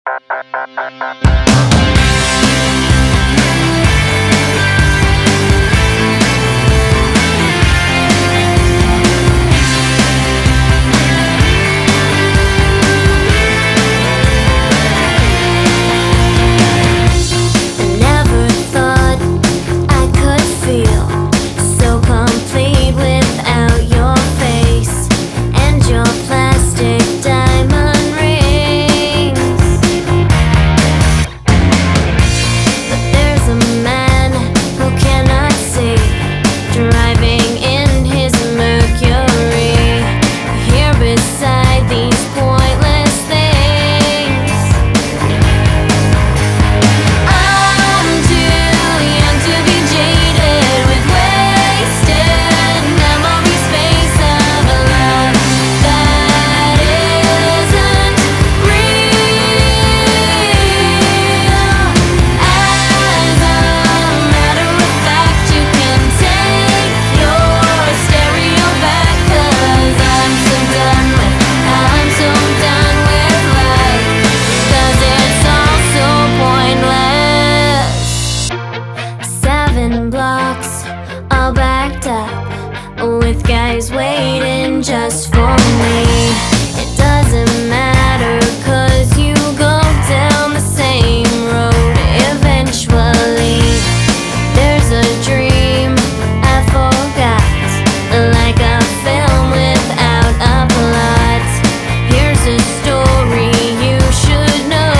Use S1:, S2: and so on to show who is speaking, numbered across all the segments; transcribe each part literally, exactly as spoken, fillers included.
S1: Blocks all backed up with guys waiting just for me. It doesn't matter, cause you go down the same road eventually. There's a dream I forgot, like a film without a plot. Here's a story you should know.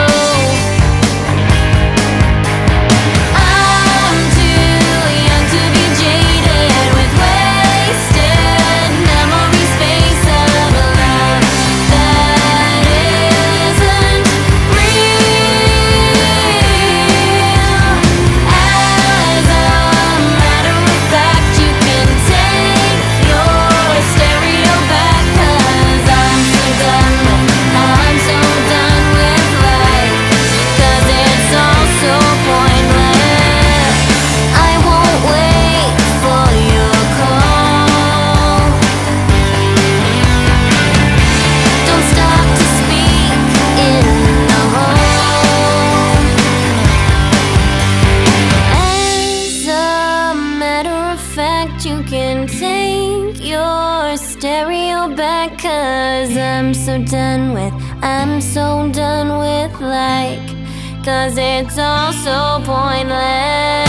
S1: You can take your stereo back, cause I'm so done with, I'm so done with like, cause it's all so pointless.